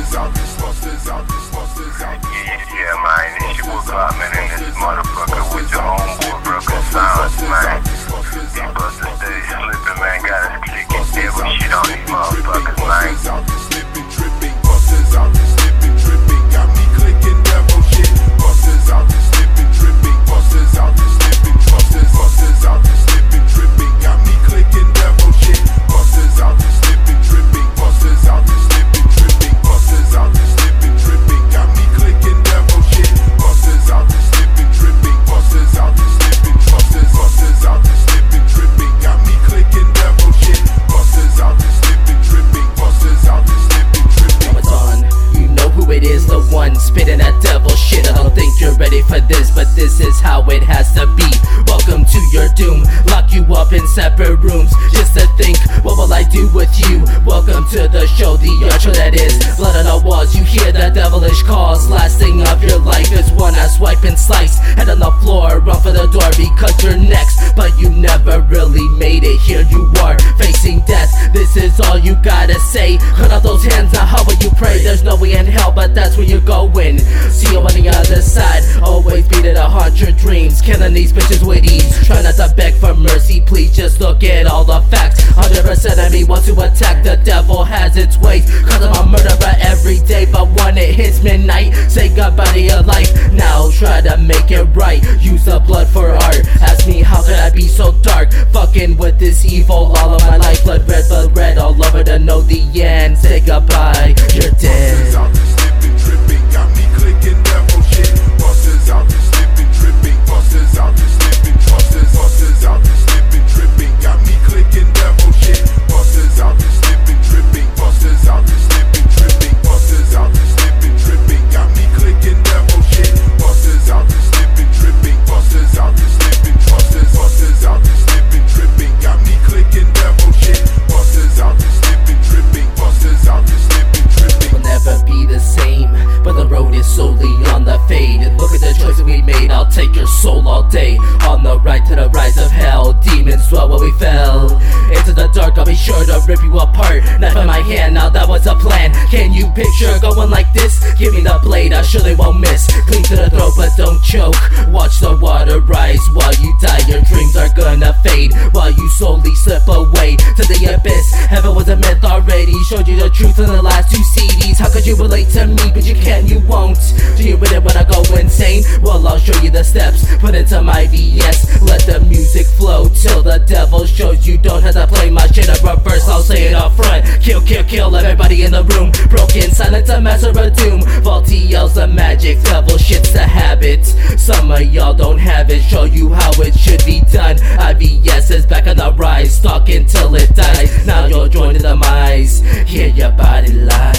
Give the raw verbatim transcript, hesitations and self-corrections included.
Yeah, man, it's your boy Glockman in this motherfucker with your homeboy Broken Sounds, man. These busters steady slipping, man. Got us clicking devil shit on these motherfuckers, man. Spitting that devil shit, I don't think you're ready for this, but this is how it has to be. Welcome to your doom, lock you up in separate rooms, just to think, what will I do with you? Welcome to the show, the outro that is blood on the walls. You hear the devilish calls, last thing of your life is one I swipe and slice. Head on the floor, run for the door because you're next, but you never really made it. Here you are, facing death, this is all you gotta say. Cut out those hands, now how will you pray? There's no way in hell, but that's where you're going. See you on the other side, always be there to haunt your dreams. Killing these bitches with ease, try not to beg for mercy, please just look at all the facts. one hundred percent of me want to attack, the devil has its ways. Cause I'm a murderer every day, but when it hits midnight, say goodbye to your life. Now try to make it right, use the blood for art. Ask me how could I be so dark, fucking with this evil all of my life. Blood red, blood red, all over to know the end. Say goodbye, you're dead. I'll take your soul all day. On the right to the rise of hell, demons dwell where we fell. Into the dark, I'll be sure to rip you apart. Knife in my hand, now that was a plan. Can you picture going like this? Give me the blade, I surely won't miss. Clean to the throat, but don't choke. Watch the water rise while you die. Your dreams are gonna fade while you slowly slip away to the abyss. Heaven was a myth already, showed you the truth in the last two C Ds. How could you relate to me, but you can, you won't? Do you with it when I go insane? Well, I'll show you the steps, put into my V S. Let the music flow till the devil shows you don't have to play my shit in reverse. I'll say it up front, kill, kill, kill everybody in the room. Broken silence, a master of doom. Faulty yells the magic, devil shit's the habit. Some of y'all don't have it, show you how it should be done. I V S is back on the rise, stalk until it dies. Now you're joining the demise, hear your body lie.